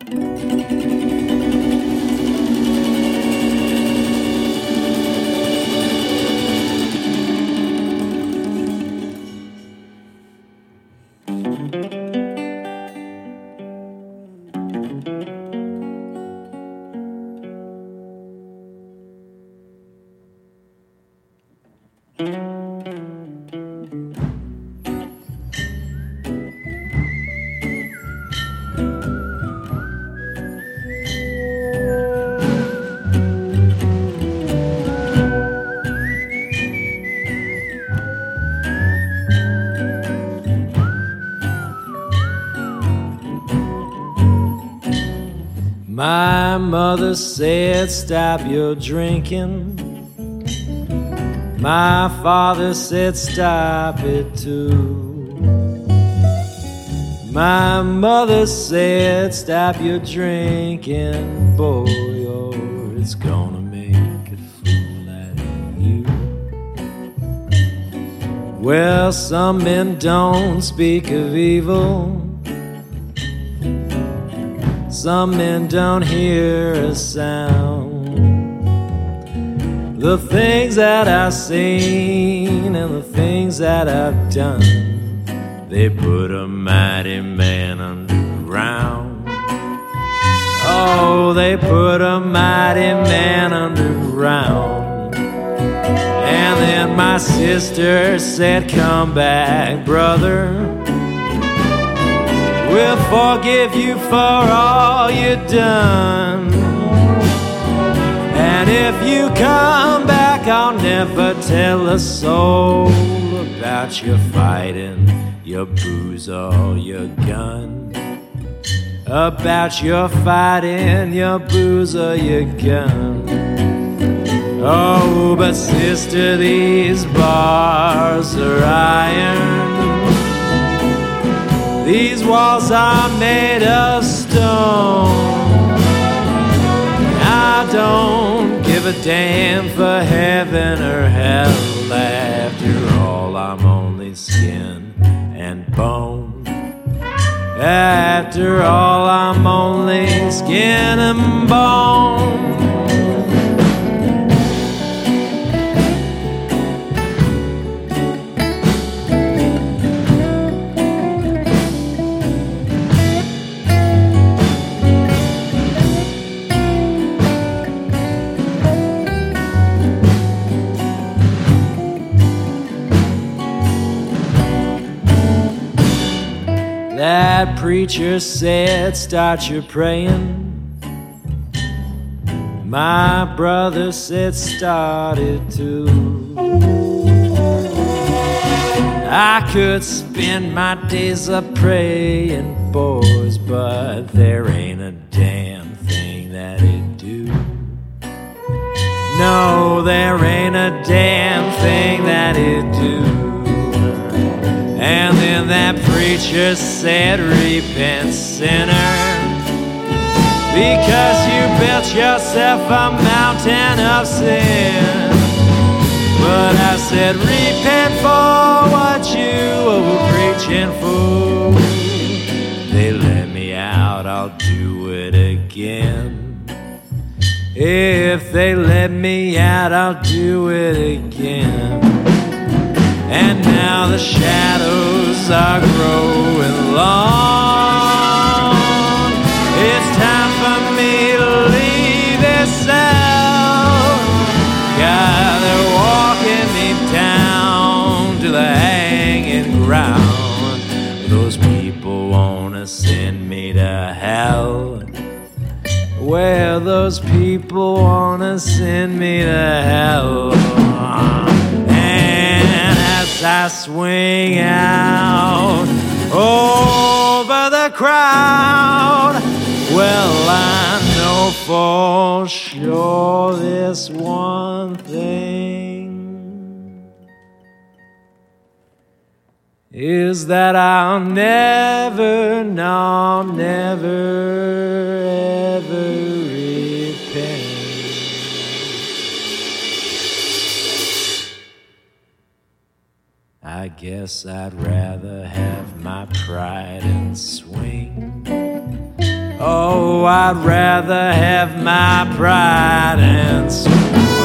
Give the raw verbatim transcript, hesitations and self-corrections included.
My mother said, stop your drinking. My father said, stop it too. My mother said, stop your drinking, boy, or it's gonna make a fool out of you. Well, some men don't speak of evil. Some men don't hear a sound. The things that I've seen and the things that I've done, they put a mighty man underground. Oh, they put a mighty man underground. And then my sister said, come back, brother. We'll forgive you for all you've done. And if you come back, I'll never tell a soul about your fighting, your booze or your gun. About your fighting, your booze or your gun. Oh, but sister, these bars are iron. These walls are made of stone. I don't give a damn for heaven or hell. After all, I'm only skin and bone. After all, I'm only skin and bone. That preacher said, start your praying. My brother said, start it too. I could spend my days a praying, boys, but there ain't a damn thing that it do. No, there ain't a damn thing that it do. And then that preacher said, repent, sinner, because you built yourself a mountain of sin. But I said, repent for what you were preaching for. They let me out, I'll do it again. If they let me out, I'll do it again. And now the shadows are growing long. It's time for me to leave this cell. God, they're walking me down to the hanging ground. Those people wanna send me to hell. Well, those people wanna send me to hell. I swing out over the crowd. Well, I know for sure this one thing is that I'll never, no, never, ever repent. I guess I'd rather have my pride and swing Oh, I'd rather have my pride and soul.